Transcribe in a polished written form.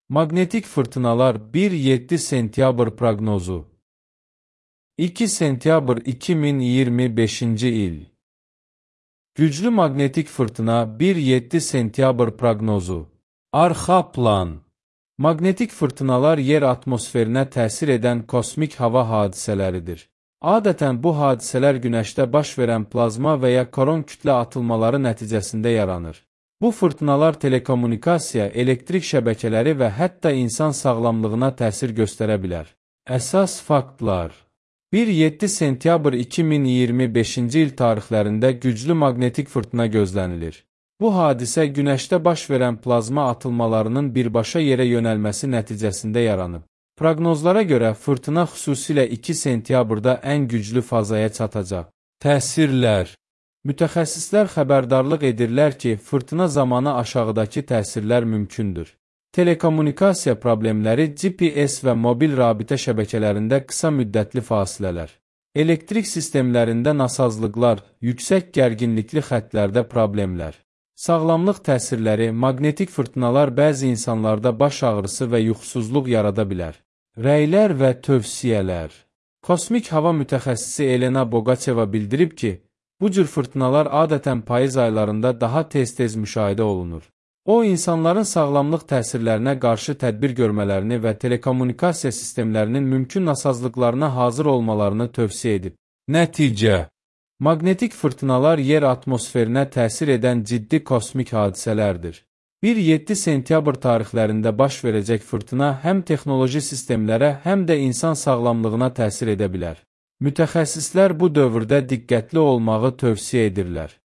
Maqnetik fırtınalar 1-7 sentyabr proqnozu 2 sentyabr 2025-ci il Güclü maqnetik fırtına 1-7 sentyabr proqnozu Arxa plan Maqnetik fırtınalar yer atmosferinə təsir edən kosmik hava hadisələridir. Adətən bu hadisələr Günəşdə baş verən plazma və ya koron kütlə atılmaları nəticəsində yaranır. Bu fırtınalar telekommunikasiya, elektrik şəbəkələri və hətta insan sağlamlığına təsir göstərə bilər. Əsas faktlar 1-7 sentyabr 2025-ci il tarixlərində güclü maqnetik fırtına gözlənilir. Bu hadisə Günəşdə baş verən plazma atılmalarının birbaşa yerə yönəlməsi nəticəsində yaranıb. Proqnozlara görə fırtına xüsusilə 2 sentyabrda ən güclü fazaya çatacaq. Təsirlər Mütəxəssislər xəbərdarlıq edirlər ki, fırtına zamanı aşağıdakı təsirlər mümkündür. Telekommunikasiya problemləri, GPS və mobil rabitə şəbəkələrində qısa müddətli fasilələr. Elektrik sistemlərində nasazlıqlar, yüksək gərginlikli xəttlərdə problemlər. Sağlamlıq təsirləri, maqnetik fırtınalar bəzi insanlarda baş ağrısı və yuxusuzluq yarada bilər. Rəylər və tövsiyələr Kosmik hava mütəxəssisi Elena Boqaçeva bildirib ki, bu cür fırtınalar adətən payız aylarında daha tez-tez müşahidə olunur. O, insanların sağlamlıq təsirlərinə qarşı tədbir görmələrini və telekommunikasiya sistemlərinin mümkün nasazlıqlarına hazır olmalarını tövsiyə edib. Nəticə Maqnetik fırtınalar yer atmosferinə təsir edən ciddi kosmik hadisələrdir. 1-7 sentyabr tarixlərində baş verəcək fırtına həm texnoloji sistemlərə, həm də insan sağlamlığına təsir edə bilər. Mütəxəssislər bu dövrdə diqqətli olmağı tövsiyə edirlər.